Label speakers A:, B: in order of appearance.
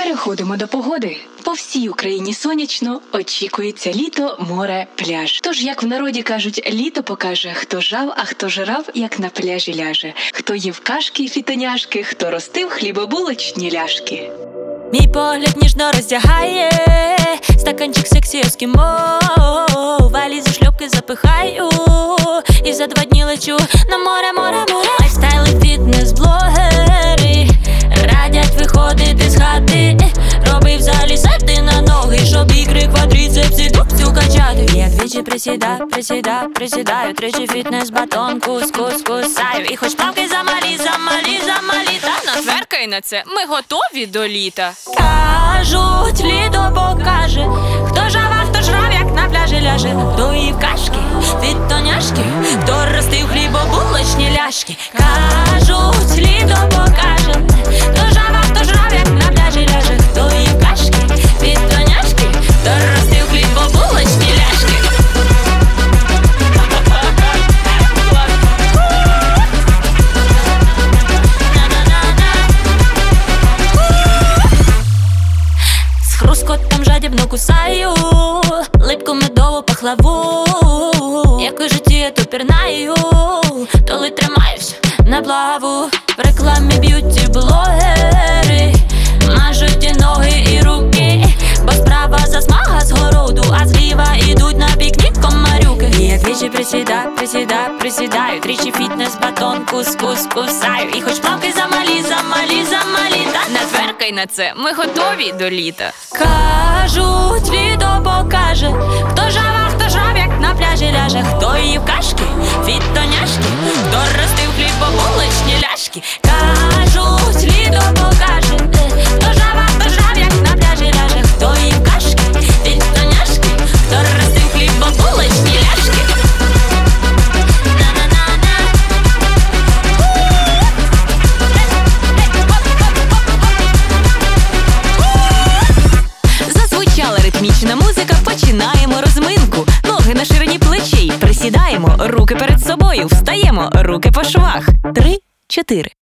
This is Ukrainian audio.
A: Переходимо до погоди. По всій Україні сонячно, очікується літо, море, пляж. Тож, як в народі кажуть, літо покаже, хто жав, а хто жрав, як на пляжі ляже. Хто їв кашки й фітоняшки, хто ростив хлібобулочні ляшки.
B: Мій погляд ніжно роздягає, стаканчик сексі ескімо, валізу шльопки запихаю, і за 2 дні лечу на море, море, море. Лайфстайл і фітнес-блогери радять виходити з хати, роби в залі сети на ноги, щоб ікри, квадріцепси, дубцю качати. Я двічі присідаю, тричі фітнес-батон, кусаю. І хоч плавки замалі, та натверкай на це, ми готові до літа. Кажуть, літо покаже, хто жав, а хто жрав, як на пляжі ляже. Хто їв кашки, фітоняшки, хто ростив хлібобулочні ляшки. Кажуть, літо покаже, хто жав, а хто жрав, як на пляжі ляже. Хто їв кашки, фітоняшки, хто ростив хлібобулочні ляшки. Хрускотом жадібно кусаю, липку медову пахлаву. Як у житті я то пірнаю, то ли тримаюсь на плаву. В рекламі б'юті-блогери мажуть і ноги, і руки, бо справа засмага з городу, а зліва ідуть на пікнік комарюки. І я двічі присідаю, тричі фітнес-батон, кусаю. І хоч плавки замалі, та не тверкай на це, ми готові до літа. Кажуть, літо покаже, хто жав, а хто жрав, як на пляжі ляже. Хто їв кашки, фітоняшки, хто ростив хлібобулочні ляшки. Кажуть, літо покаже, хто жав, а хто жрав, як на пляжі ляже. Хто їв кашки, фітоняшки, хто ростив хлібобулочні ляшки. Зазвучала ритмічна музика, починаємо розминку. Ноги на ширині плечей, присідаємо, руки перед собою, встаємо, руки по швах. 3, 4.